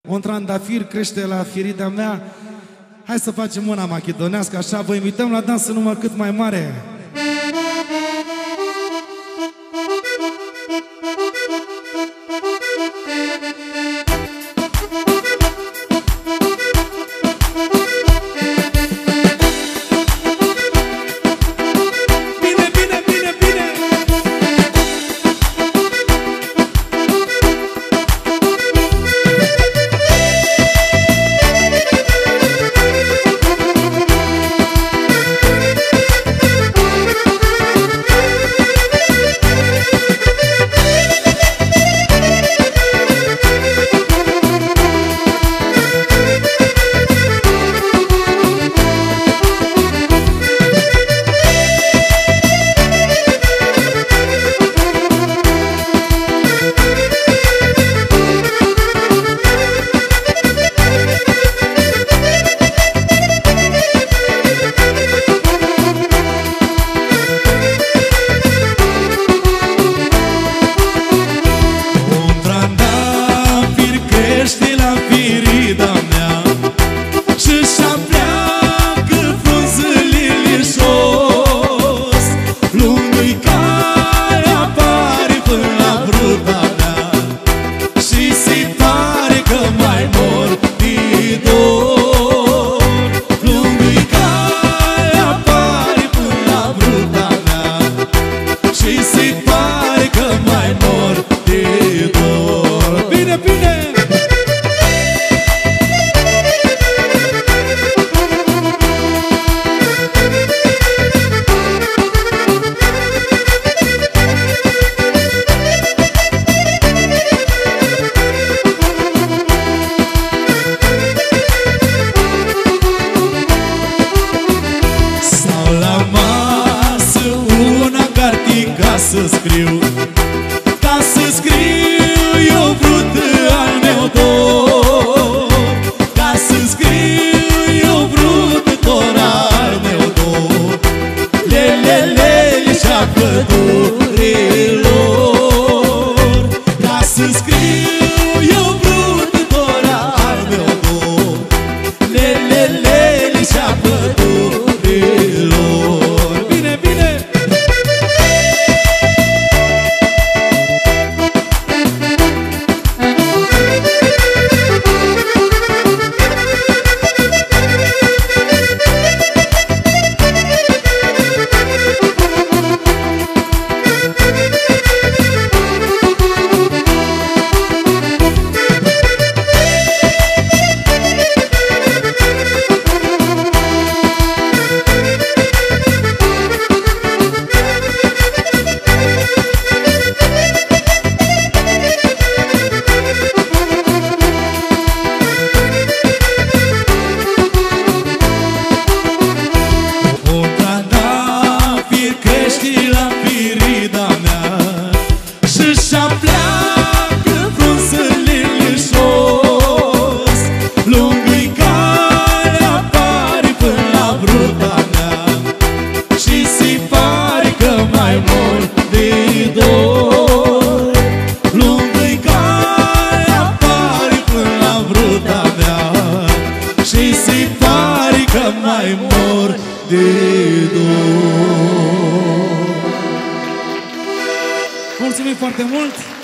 Un trandafir crește la firida mea. Hai să facem una machedonească, așa. Vă invităm la dans în număr cât mai mare. Să scriu, ca să scriu eu vrut al meu dor, ca să scriu eu vrut dor al meu dor, lelele și-a pădurilor, ca să scriu eu vrut dor al meu dor, lelele și-a pădurilor. Bine, bine! Mai mor de dor. Mulțumim foarte mult!